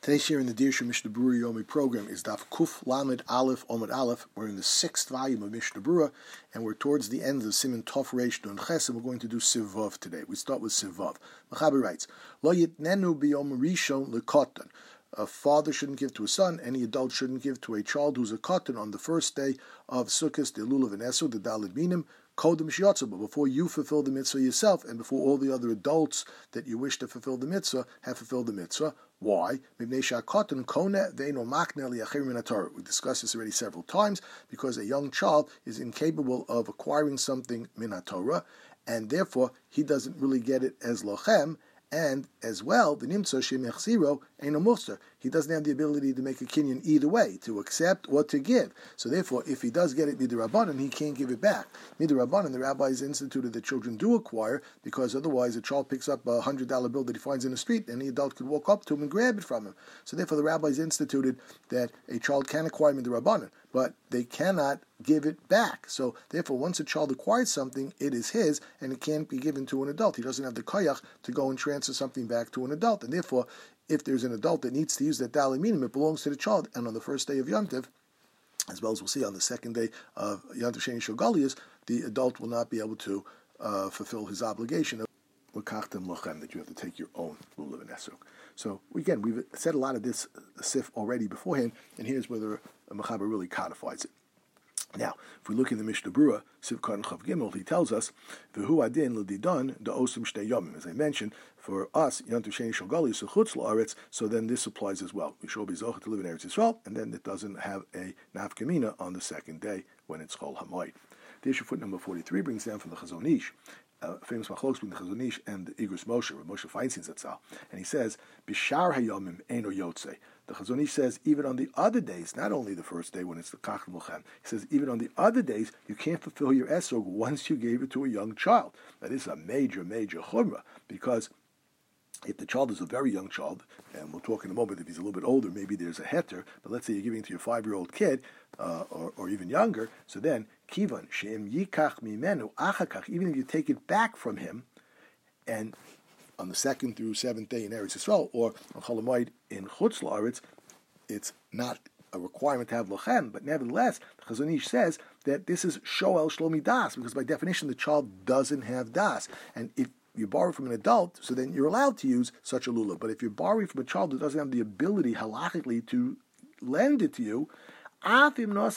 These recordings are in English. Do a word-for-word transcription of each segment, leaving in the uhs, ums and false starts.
Today's share in the Dirshu Mishnah Berurah Yomi program is Daf Kuf Lamed Aleph Omid Aleph. We're in the sixth volume of Mishnah Berurah, and we're towards the end of the Siman Tov Reish Nun Ches, and we're going to do Sivav today. We start with Sivav. Mechaber writes, Lo Yitnenu B'Yom Rishon L'Kotan. A father shouldn't give to a son, any adult shouldn't give to a child who's a kotan on the first day of Sukkot, the Lulav and Esrog, the Daled Minim, Kodem Shiatzu, but before you fulfill the mitzvah yourself, and before all the other adults that you wish to fulfill the mitzvah have fulfilled the mitzvah. Why? We discussed this already several times, because a young child is incapable of acquiring something min HaTorah, and therefore he doesn't really get it as lochem. And as well, the nimtza shemechziro ain't a muster. He doesn't have the ability to make a kinyan either way, to accept or to give. So therefore, if he does get it midrabanan, he can't give it back. Midrabanan, the rabbis instituted that children do acquire, because otherwise a child picks up a hundred dollar bill that he finds in the street, and the adult could walk up to him and grab it from him. So therefore, the rabbis instituted that a child can acquire midrabanan, but they cannot give it back. So therefore, once a child acquires something, it is his, and it can't be given to an adult. He doesn't have the koyach to go and transfer something back to an adult. And therefore, if there's an adult that needs to use that daled minim, it belongs to the child. And on the first day of Yom Tov, as well as we'll see on the second day of Yom Tov Sheni Shel Galius, the adult will not be able to uh, fulfill his obligation of l'kachtem lochem, that you have to take your own lulav and esrog. So again, we've said a lot of this uh, sif already beforehand, and here's where the uh, Mechaber really codifies it. Now, if we look in the Mishnah Berurah, Sivkar and Chav Gimel, he tells us, "V'hu adin l'didon da'osim shtei yomim." As I mentioned, for us, Yom Tov Sheni Shel Galius chutz la'aretz, so then this applies as well. We shall be zocheh to live in Eretz Yisrael, and then it doesn't have a nafkamina on the second day when it's Chol Hamoed. The issue foot number forty-three brings down from the Chazon Ish, Uh, famous machlokes between the Chazon Ish and the Igros Moshe, Moshe Feinstein Zatzal, and he says, "Bishar hayomim eino yotze." The Chazon Ish says, even on the other days, not only the first day when it's the kach l'chem, he says, even on the other days, you can't fulfill your esrog once you gave it to a young child. Now, this is a major, major chumrah, because if the child is a very young child, and we'll talk in a moment if he's a little bit older, maybe there's a heter, but let's say you're giving it to your five-year-old kid, uh, or, or even younger, so then, kivan, she'im yikach mimenu achakach, even if you take it back from him, and on the second through seventh day in Eretz Yisrael, or on Chol Hamoed in Chutz La'aretz, it's not a requirement to have lochem, but nevertheless, the Chazon Ish says that this is shoel shlomi das, because by definition the child doesn't have das, and if you borrow from an adult, so then you're allowed to use such a lulav. But if you're borrowing from a child who doesn't have the ability halachically to lend it to you, even though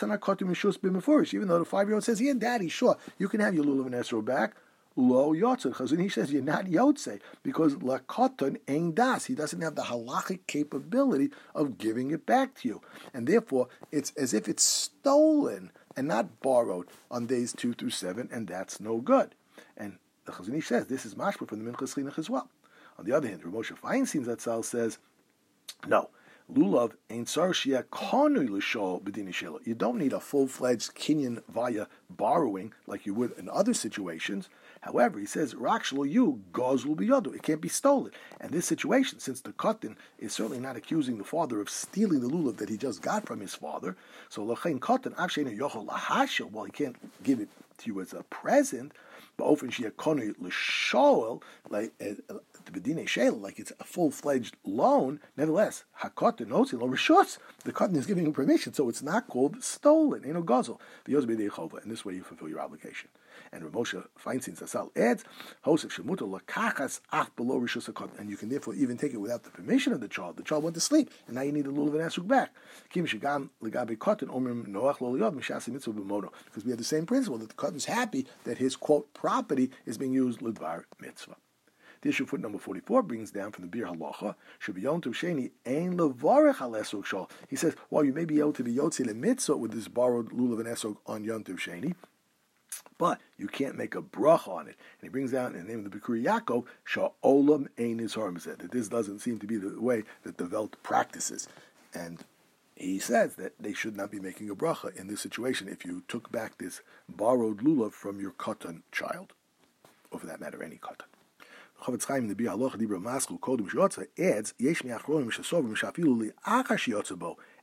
the five-year-old says, "Yeah, Daddy, sure, you can have your lulav and esrog back," lo yotzei. Chazon Ish says you're not yotzei, because lakoton ein das. He doesn't have the halachic capability of giving it back to you, and therefore it's as if it's stolen and not borrowed on days two through seven, and that's no good. And the Chazon Ish says this is mashma from the Minchas Chinuch as well. On the other hand, Rav Moshe Feinstein Zatzal says, no, lulav ain't sar shia konui l'shol b'dini shelo. You don't need a full-fledged kinyan via borrowing like you would in other situations. However, he says, rak shelo you gozlu b'yodu. It can't be stolen. And this situation, since the kotin is certainly not accusing the father of stealing the lulav that he just got from his father, so l'chein kotin avsheinu yochol lahashel, well, he can't give it to you as a present, but often shia konui l'shol, like uh, the b'dinei shelo, like it's a full-fledged loan. Nevertheless, hakotin notzil or rishus, the kotin is giving him permission, so it's not called stolen. You know, gozel v'yoz b'dei chova, and this way you fulfill your obligation. And Rav Moshe Feinstein Zatzal adds, Hosef shemuto lakachas ach below rishus hakotin, and you can therefore even take it without the permission of the child. The child went to sleep, and now you need a lulav and esrog back. Kim shegam legabe kotin omrim noach lo liyod mishasi mitzvah b'mono, because we have the same principle that the kotin is happy that his quote property is being used lidvar mitzvah. The issue foot number forty-four brings down from the Bir Halacha, Shabiyom Tov Sheni ein levarech al esrog shol. He says, while you may be able to be yotzei mitzvah with this borrowed lulav and esrog on Yom Tov Sheni, but you can't make a bracha on it. And he brings down in the name of the Bikuri Yaakov, Sha'olam ein nizhar mizeh, that this doesn't seem to be the way that the Welt practices. And he says that they should not be making a bracha in this situation if you took back this borrowed lulav from your katan child, or for that matter, any katan. Chavetz Chaim in the Bir Halacha Dibra Maskul Kodem Shiotza adds, Yesh mi'achronim shesovim shafilu li'achar shiotza bo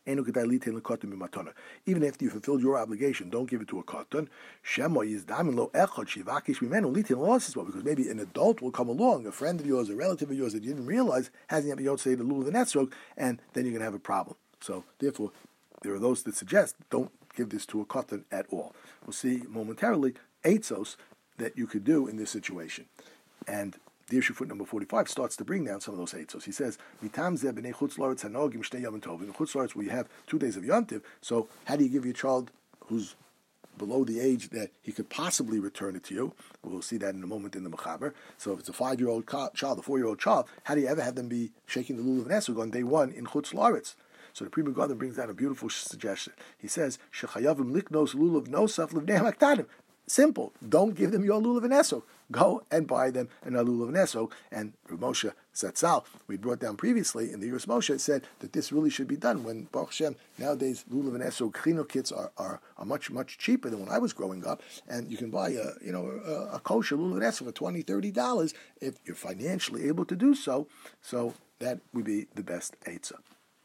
Even after you fulfilled your obligation, don't give it to a katan. Because maybe an adult will come along, a friend of yours, a relative of yours that you didn't realize hasn't yet been able to say the lulav and esrog, and then you're going to have a problem. So therefore, there are those that suggest don't give this to a katan at all. We'll see momentarily eitzos that you could do in this situation. And the issue foot number forty-five starts to bring down some of those eitzos. He says, Mitam zeh b'nei chutz la'aretz hanogim shtei yom tov. In chutz la'aretz, we have two days of yontiv. So how do you give your child who's below the age that he could possibly return it to you? We'll see that in a moment in the Mechaber. So if it's a five-year-old child, a four-year-old child, how do you ever have them be shaking the lulav and esrog on day one in chutz la'aretz? So the Pri Megadim brings down a beautiful suggestion. He says, Shechayavim liknos lulav nosaf livnei haktanim. Simple. Don't give them your lulav and esrog. Go and buy them another lulav and esrog. And Rav Moshe Zatzal, we brought down previously in the Yiras Moshe, said that this really should be done when Baruch Hashem, nowadays lulav and esrog chino kits are, are, are much, much cheaper than when I was growing up. And you can buy a, you know, a, a kosher lulav and esrog for twenty dollars, thirty dollars if you're financially able to do so. So that would be the best eitzah.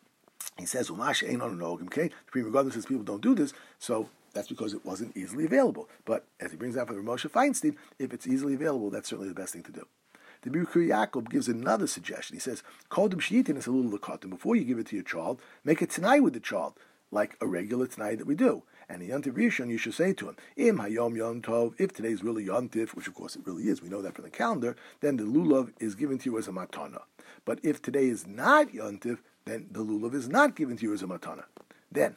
He says, Umash ain't on an ogim, okay? The Pri Megadim says people don't do this, so that's because it wasn't easily available. But as he brings out from Moshe Feinstein, if it's easily available, that's certainly the best thing to do. The Birkur Yaakov gives another suggestion. He says, Kodem Sheyitin is a little lakatim. Before you give it to your child, make a tanai with the child, like a regular tanai that we do. And in Yontiv Rishon, you should say to him, Im Hayom Yom Tov, if today's really Yontiv, which of course it really is, we know that from the calendar, then the lulav is given to you as a matana. But if today is not Yontiv, then the lulav is not given to you as a matana. Then,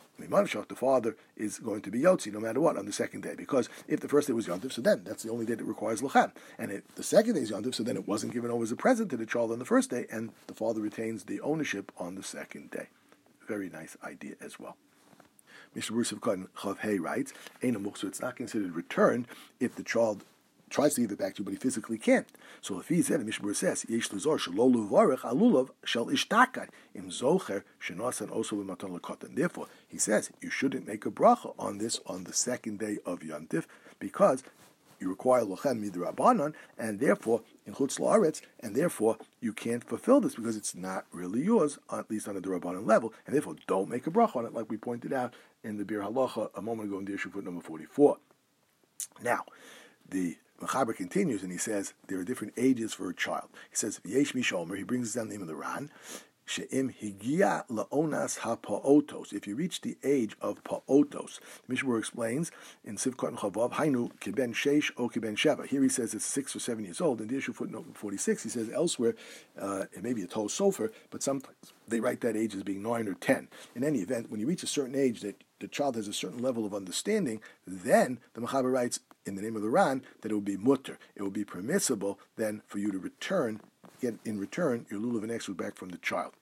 the father is going to be yotzi no matter what on the second day, because if the first day was yontiv, so then that's the only day that requires lachem, and if the second day is yontiv, so then it wasn't given over as a present to the child on the first day, and the father retains the ownership on the second day. Very nice idea as well. Mister Bruce of Chav Hay writes, so it's not considered returned if the child tries to give it back to you, but he physically can't. So if he said, Mishmur says, Yesh lezor shelo levarech alulav shel ishtakar im zocher shenosan also b'matan lekotan. Therefore, he says you shouldn't make a bracha on this on the second day of Yontif because you require lochem midrabanan, and therefore in chutz la'aretz, and therefore you can't fulfill this because it's not really yours, at least on a drabanan level, and therefore don't make a bracha on it, like we pointed out in the Bir Halacha a moment ago in the issue foot number forty-four. Now, the Mechaber continues and he says there are different ages for a child. He says, V'yesh mishomer, he brings down the name of the Ran, she'im higia la'onas ha'pa'otos, if you reach the age of pa'otos. The Mishmur explains in Sivkot and Chavav, hainu kiben sheish o kiben sheva. Here he says it's six or seven years old. In the issue footnote forty-six, he says elsewhere, uh, it may be a tol sofer, but sometimes they write that age as being nine or ten. In any event, when you reach a certain age that the child has a certain level of understanding, then the Mechaber writes in the name of the Ran that it will be mutter. It will be permissible then for you to return, get in return your lulav and esrog back from the child.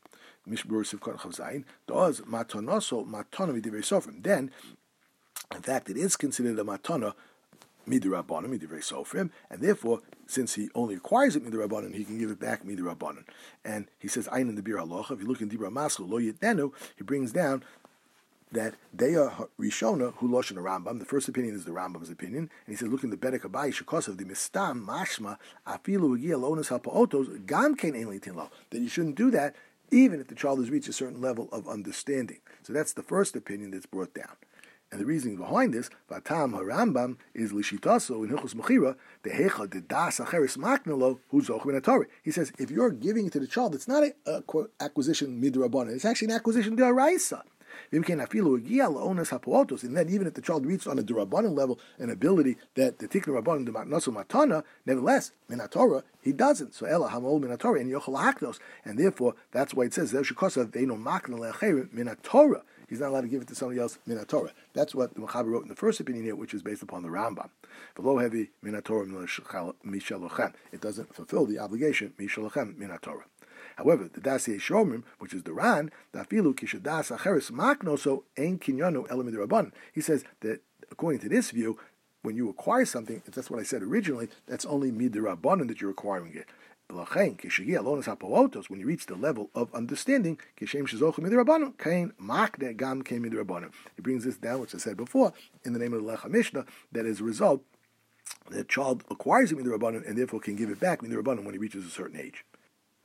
Then, in fact, it is considered a matana midrabanan, midivrei sofrim, and therefore, since he only acquires it midrabanan, he can give it back midrabanan. And he says, "Ayin in the Bir Halacha." If you look in Dibra Maslu Lo Yitnenu, he brings down that they are Rishona who loshen a Rambam. The first opinion is the Rambam's opinion, and he says, "Look in the Bedek Abayi Shekos of the Mistam Mashma Afilu Ugia Lonas Hapaotos Gam Kein Ein Litin Lo." That you shouldn't do that, even if the child has reached a certain level of understanding. So that's the first opinion that's brought down. And the reasoning behind this, Vatam HaRambam, is Lishitaso in Hilchos Mechira, the Hecha de Das Acheres Maknalo, who Zoch Ben HaTorah. He says, if you're giving it to the child, it's not an acquisition midrabanan, it's actually an acquisition d'oraisa. And then even if the child reached on a derabanan level an ability that the tikna rabbanan de matnaso matana, nevertheless minatorah he doesn't. So ela hamol minatorah and yochel haknos, and therefore that's why it says zeushikosav veino makna lecherim minatorah. He's not allowed to give it to somebody else minatorah. That's what the Mechaber wrote in the first opinion here, which is based upon the Rambam. Below heavy minatorah mishalochem. It doesn't fulfill the obligation mishalochem minatorah. However, the Dasi Shomrim, which is the Ran, the Afilu Kishadas Acheres Makno, so Ein Kinyanu Elamid Rabban. He says that according to this view, when you acquire something, that's what I said originally, that's only Mid Rabbanan that you're acquiring it. When you reach the level of understanding, he brings this down, which I said before, in the name of the Lecha Mishnah, that as a result, the child acquires it Mid Rabbanan and therefore can give it back Mid Rabbanan when he reaches a certain age.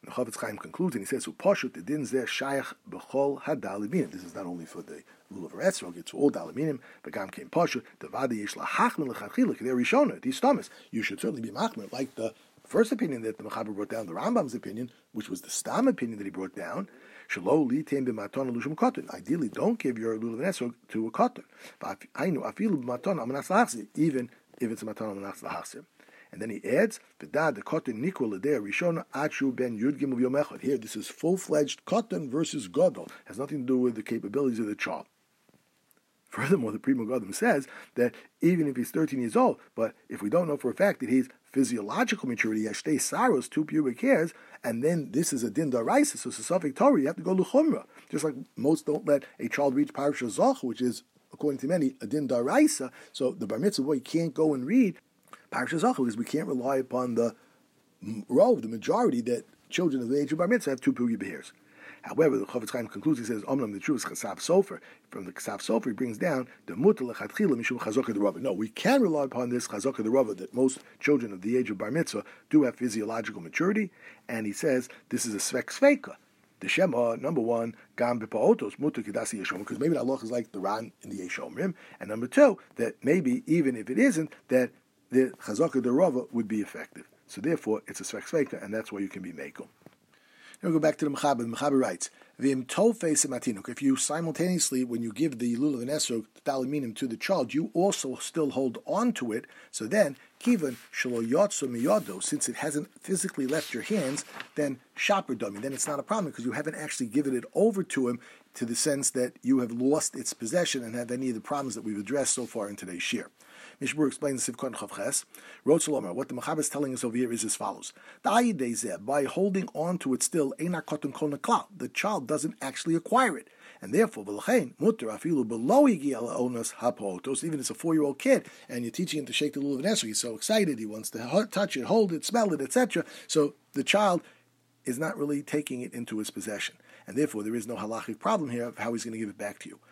And the Chofetz Chaim concludes, and he says, "Upashut the din zeh shayach b'chol hadaliminim." This is not only for the lulav etzrog; it's all daliminim. Begam came pashut the vadi yesh lahachmin lechatchila k'der rishona. These stamas, you should certainly be machmir, like the first opinion that the Mechaber brought down, the Rambam's opinion, which was the stam opinion that he brought down. Shelo litem b'maton alushim cotton. Ideally, don't give your lulav etzrog to a cotton. Ainu afilu b'maton amanas lahachzir, even if it's a maton amanas lahachzir. And then he adds, "V'dad the cotton nikol l'der rishona achu ben yud gimel yom echad." Here, this is full-fledged cotton versus gadol. Has nothing to do with the capabilities of the child. Furthermore, the Pri Megadim says that even if he's thirteen years old, but if we don't know for a fact that he's physiological maturity, yashtei saros, two pubic hairs, and then this is a din daraisa, so it's a suffix Torah, you have to go luchumra. Just like most don't let a child reach parasha zoch, which is, according to many, a din daraisa. So the bar mitzvah boy can't go and read Parashat Zachor, because we can't rely upon the rove, the majority, that children of the age of bar mitzvah have two pubic hairs. However, the Chofetz Chaim concludes, he says, Omnam the truth is Chasav Sofer. From the Chasav Sofer, he brings down the Mutal Lechatchila Mishum Chazokah the Rava. No, we can rely upon this Chazokah the Rava, that most children of the age of bar mitzvah do have physiological maturity, and he says this is a Svek Sveika. The Shema, number one, Gam B'Pa'otos, Mutar Kedasi Yeshomrim, because maybe the halacha is like the Ran in the Yeshomrim, and number two, that maybe even if it isn't, that the Chazakah the Rava would be effective. So therefore, it's a Svek Sveika, and that's why you can be Mekel. Now we go back to the Mechaber. The Mechaber writes, V'im Tofei Sematinuk. If you simultaneously, when you give the Lulav and Esrog, the Daliminim to the child, you also still hold on to it, so then, Kivan Shelo Yotzo Miyodo, since it hasn't physically left your hands, then Shaper Dummy. Then it's not a problem, because you haven't actually given it over to him to the sense that you have lost its possession and have any of the problems that we've addressed so far in today's shir. Mishbur explains Sivkon Chavches. Rotzalomer, what the Mechaber is telling us over here is as follows: by holding on to it still, the child doesn't actually acquire it, and therefore, even it's a four-year-old kid, and you're teaching him to shake the lulav and esrog, he's so excited, he wants to touch it, hold it, smell it, et cetera. So the child is not really taking it into his possession, and therefore there is no halachic problem here of how he's going to give it back to you.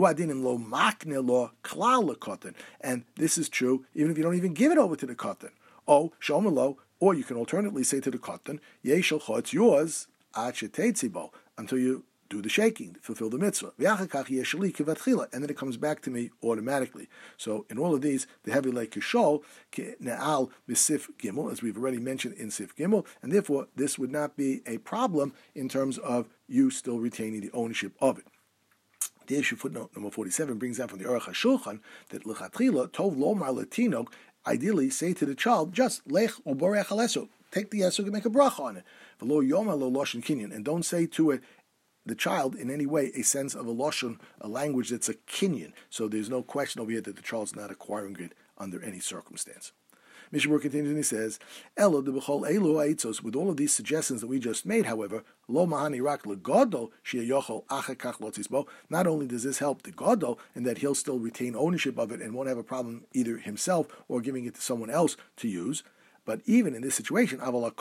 And this is true even if you don't even give it over to the katan. Oh, shomelo, or you can alternately say to the katan, Yeshel, it's yours, until you do the shaking, fulfill the mitzvah. And then it comes back to me automatically. So in all of these, the heavy like kishol, ne'al b'sif gimel, as we've already mentioned in sif gimel, and therefore this would not be a problem in terms of you still retaining the ownership of it. The issue footnote number forty-seven brings down from the Aruch HaShulchan that l'chatchila tov lomar latinok, ideally say to the child, just lech uborech aleso, take the esrog and make a bracha on it. V'lo yomar lo loshen kinyan, and don't say to it, the child, in any way, a sense of a lashon, a language that's a kinyan. So there's no question over here that the child's not acquiring it under any circumstance. Mishnah continues and he says, Elo de b'chol elu ha'etzos, with all of these suggestions that we just made, however, lo mahani rak legadol she'yochol achakach lotzisbo. Not only does this help the gadol in that he'll still retain ownership of it and won't have a problem either himself or giving it to someone else to use, but even in this situation, you have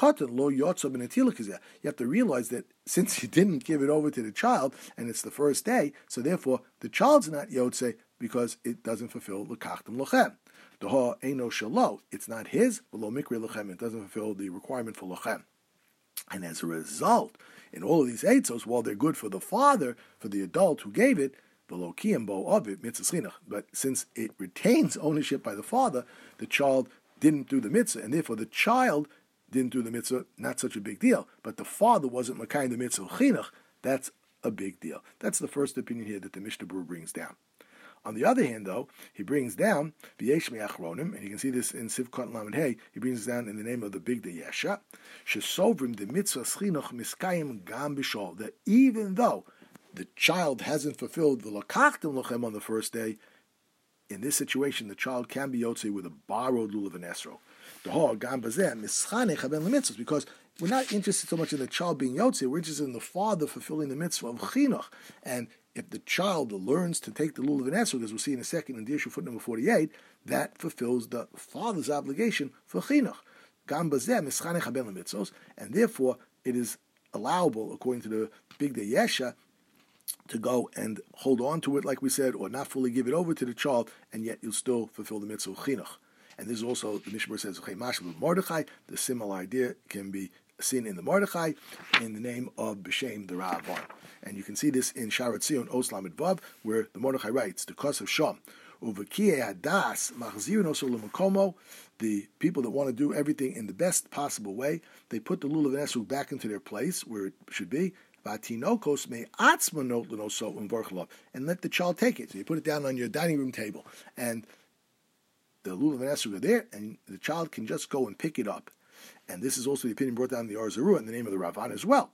to realize that since you didn't give it over to the child, and it's the first day, so therefore the child's not yotze because it doesn't fulfill l'kachtem lochem. Deha eino shelo, it's not his, but lo mikri lochem, it doesn't fulfill the requirement for lochem. And as a result, in all of these eitzos, while they're good for the father, for the adult who gave it, below kiyambo of it, mitzvah, but since it retains ownership by the father, the child didn't do the mitzvah, and therefore the child didn't do the mitzvah, not such a big deal. But the father wasn't makayim the mitzvah chinuch, that's a big deal. That's the first opinion here that the Mishnah Berurah brings down. On the other hand, though, he brings down v'yesh me'achronim, and you can see this in Sivkot Lamed Hey, he brings it down in the name of the Big Yesha, shesovrim the mitzvah chinuch miskayim gam b'shol, that even though the child hasn't fulfilled the lakachtim lochem on the first day, in this situation, the child can be yotze with a borrowed lulav and esrog. Because we're not interested so much in the child being yotze, we're interested in the father fulfilling the mitzvah of chinuch. And if the child learns to take the lulav and esrog, as we'll see in a second in the issue footnote number forty-eight, that fulfills the father's obligation for chinuch. And therefore, it is allowable, according to the Big Yesha, to go and hold on to it, like we said, or not fully give it over to the child, and yet you'll still fulfill the mitzvah chinuch. And this is also, the Mishnah says, the similar idea can be sin in the Mordechai in the name of B'Shem the Ra'avon. And you can see this in Sharat Zion Oslam Vav, where the Mordechai writes, the cause of Sham, Uvakiye Hadas Machzirin Oso L'Makomo, the people that want to do everything in the best possible way, they put the Lulav and Esrog back into their place where it should be, Vatinokos me atzmanot l'noso umvarchalov, and let the child take it. So you put it down on your dining room table, and the Lulav and Esrog are there, and the child can just go and pick it up. And this is also the opinion brought down in the Or Zarua in the name of the Ravan as well.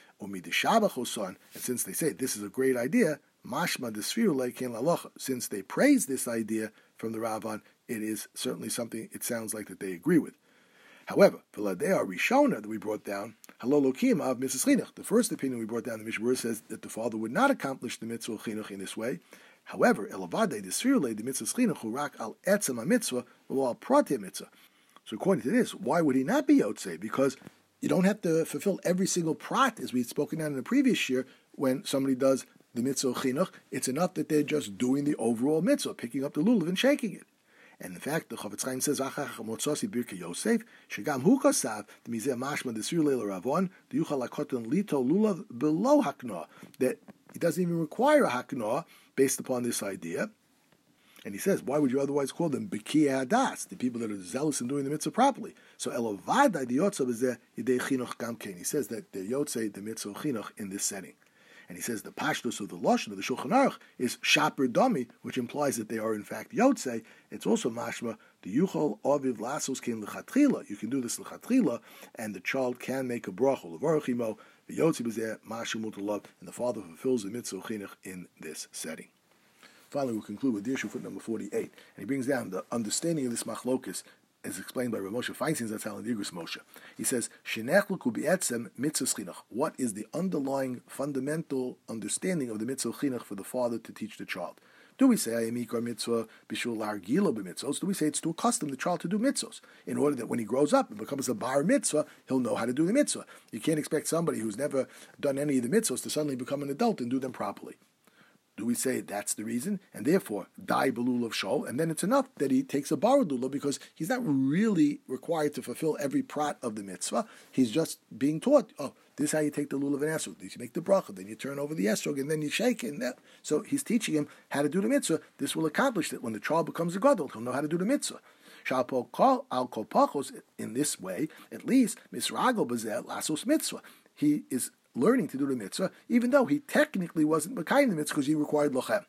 And since they say this is a great idea, mashma desfiru leikein lalocha. Since they praise this idea from the Ravan, it is certainly something it sounds like that they agree with. However, Viladea Rishona that we brought down, Halolokim of Missus Chinuch. The first opinion we brought down, the Mishmur says that the father would not accomplish the mitzvah chinuch in this way. However, Elavade desfiru the mitzvah chinuch hurak al etzem mitzvah al prate mitzvah. So according to this, why would he not be Yotzei? Because you don't have to fulfill every single prat, as we had spoken on in the previous year, when somebody does the mitzvah chinuch. It's enough that they're just doing the overall mitzvah, picking up the lulav and shaking it. And in fact, the Chofetz Chaim says, "Achach motzosi birkei Yosef, shegam hu kasav d'mizeh mashma d'sir leil ravon d'yuchal lakoton lito lulav below haknoah." That it doesn't even require a haknoah based upon this idea. And he says, why would you otherwise call them B'kiyei Hadas, the people that are zealous in doing the mitzvah properly? So Elovadai the Yotzei b'zeh yidei chinuch gamkein. He says that the Yotzei the mitzvah chinuch in this setting. And he says the pashtus of the Lashon of the Shulchan Aruch is shaper dami, which implies that they are in fact Yotzei. It's also mashma the yuchol aviv lasos kein lechatchila. You can do this lechatchila, and the child can make a bracha levarachimo the Yotzei b'zeh mashu mutalav, and the father fulfills the mitzvah chinuch in this setting. Finally, we'll conclude with the issue foot number forty-eight. And he brings down the understanding of this machlokus as explained by Rav Moshe Feinstein Zatzal and Yigros Moshe. He says, Shenechluku bi'etzem mitzvah chinuch. What is the underlying fundamental understanding of the mitzvah chinuch for the father to teach the child? Do we say ayamikar mitzvah bishul largila b'mitzvos? Do we say it's to accustom the child to do mitzvos in order that when he grows up and becomes a bar mitzvah, he'll know how to do the mitzvah? You can't expect somebody who's never done any of the mitzvos to suddenly become an adult and do them properly. Do we say that's the reason, and therefore die belulav shol, and then it's enough that he takes a borrowed lulav because he's not really required to fulfill every prat of the mitzvah. He's just being taught, oh, this is how you take the lulav and esrog. You make the bracha, then you turn over the esrog, and then you shake it. And that. So he's teaching him how to do the mitzvah. This will accomplish that when the child becomes a gadol, he'll know how to do the mitzvah. Shalpo kol al kol pachos, in this way, at least misrago b'zeh lasos mitzvah. He is learning to do the mitzvah, even though he technically wasn't mekayim the mitzvah because he required lochem.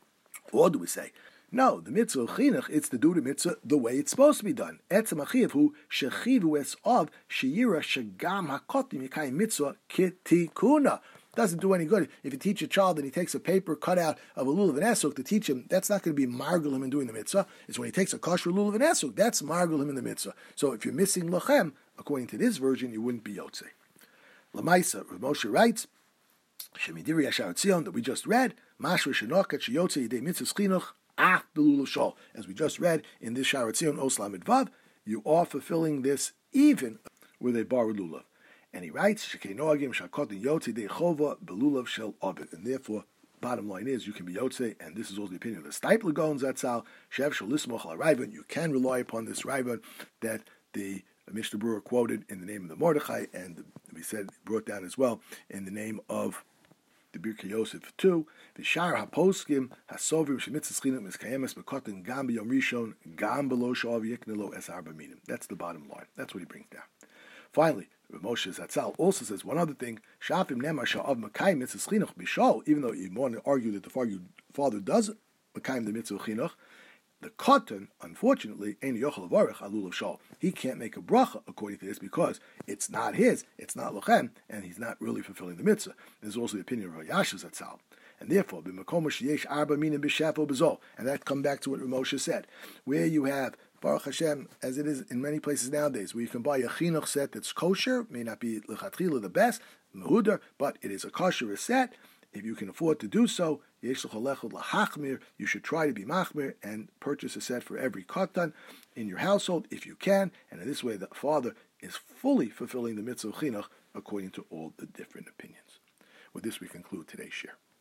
Or do we say, no, the mitzvah chinuch, it's to do the mitzvah the way it's supposed to be done. Etzem achiv hu shechivu es of sheyira shegam hakotim yekayim mitzvah kitikuna. Doesn't do any good. If you teach a child and he takes a paper cut out of a lulav and esrog to teach him, that's not going to be margul him in doing the mitzvah. It's when he takes a kosher lulav and esrog, that's margul him in the mitzvah. So if you're missing lochem, according to this version, you wouldn't be yotzei. Lamaisa, Rav Moshe writes, Shemidiri Yashar Tzion, that we just read, Mashra Shenokat Sheyotze Yidei Mitzvah Chinuch Ach Belulav Shol. As we just read in this Sharat Tzion Oslam Vav, you are fulfilling this even with a bar lulav. And he writes, Shekei Noagim Shakotin Yotze Dei Chova Belulav Shel Ovid. And therefore, bottom line is, you can be Yotze, and this is also the opinion of the Steipler Gaon Zatzal, Shev Shel Lismoch Al Raivan. You can rely upon this Raivan that the Mishnah Berurah quoted in the name of the Mordechai, and we said brought down as well in the name of the Birkei Yosef too. V'shar haposkim hasovim shemitzvah chinuch miskayemes bekotin gam b'yom rishon gam below sha'av yiknelo es arba minim. That's the bottom line. That's what he brings down. Finally, Rav Moshe Zatzal also says one other thing. Shafim nemar sha'av mekayim mitzvah chinuch b'shol. Even though you want to argue that the father does mekayim the mitzvah chinuch, the cotton, unfortunately, ain't yochel avarich alul of shol. He can't make a bracha according to this because it's not his, it's not lochem, and he's not really fulfilling the mitzvah. There's also the opinion of Rav Yasha Zatzal, and therefore b'makom sheyesh arba minim b'shafo b'zol, and that come back to what Rav Moshe said, where you have Baruch Hashem, as it is in many places nowadays, where you can buy a chinuch set that's kosher, may not be lechatchila the best, mehudar, but it is a kosher set. If you can afford to do so, you should try to be machmir and purchase a set for every katan in your household if you can. And in this way, the father is fully fulfilling the mitzvah chinuch according to all the different opinions. With this, we conclude today's share.